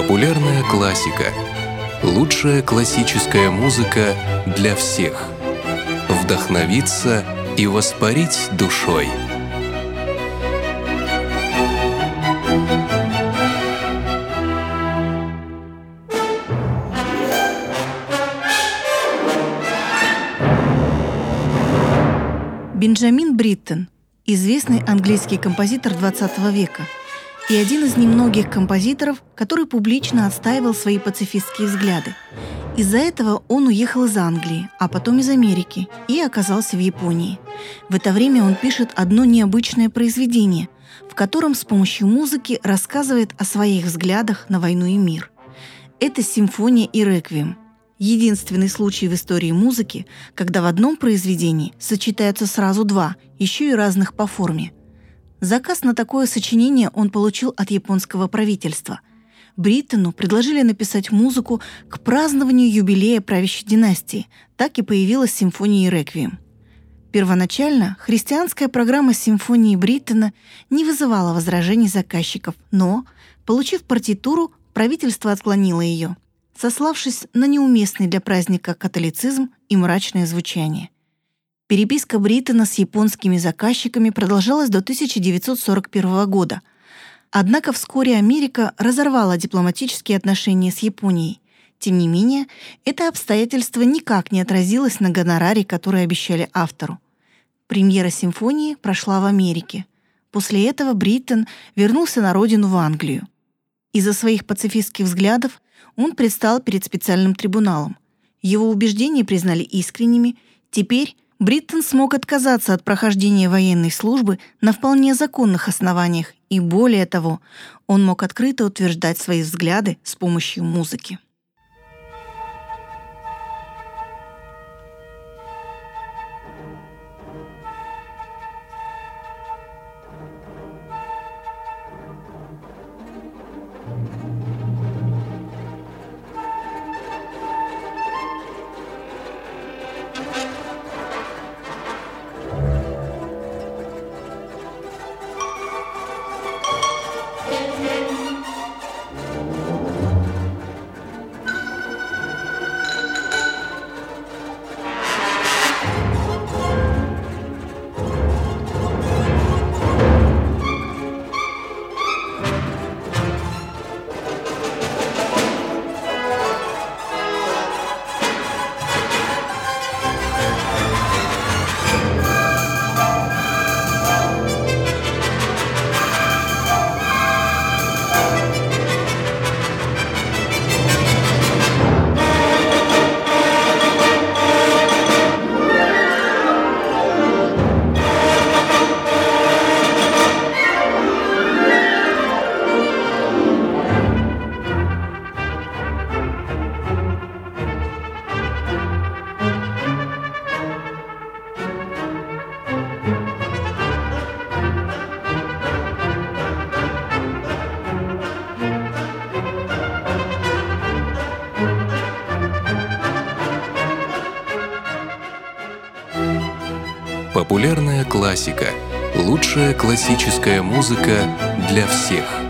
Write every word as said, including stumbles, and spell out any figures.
Популярная классика. Лучшая классическая музыка для всех. Вдохновиться и воспарить душой. Бенджамин Бриттон – известный английский композитор двадцатого века и один из немногих композиторов, который публично отстаивал свои пацифистские взгляды. Из-за этого он уехал из Англии, а потом из Америки и оказался в Японии. В это время он пишет одно необычное произведение, в котором с помощью музыки рассказывает о своих взглядах на войну и мир. Это симфония и реквием. Единственный случай в истории музыки, когда в одном произведении сочетаются сразу два, еще и разных по форме. Заказ на такое сочинение он получил от японского правительства. Бриттону предложили написать музыку к празднованию юбилея правящей династии. Так и появилась симфония и реквием. Первоначально христианская программа симфонии Бриттона не вызывала возражений заказчиков, но, получив партитуру, правительство отклонило ее, сославшись на неуместный для праздника католицизм и мрачное звучание. Переписка Бриттона с японскими заказчиками продолжалась до тысяча девятьсот сорок первого года. Однако вскоре Америка разорвала дипломатические отношения с Японией. Тем не менее, это обстоятельство никак не отразилось на гонораре, который обещали автору. Премьера симфонии прошла в Америке. После этого Бриттон вернулся на родину в Англию. Из-за своих пацифистских взглядов он предстал перед специальным трибуналом. Его убеждения признали искренними. Теперь Бриттон смог отказаться от прохождения военной службы на вполне законных основаниях, и более того, он мог открыто утверждать свои взгляды с помощью музыки. Популярная классика. Лучшая классическая музыка для всех.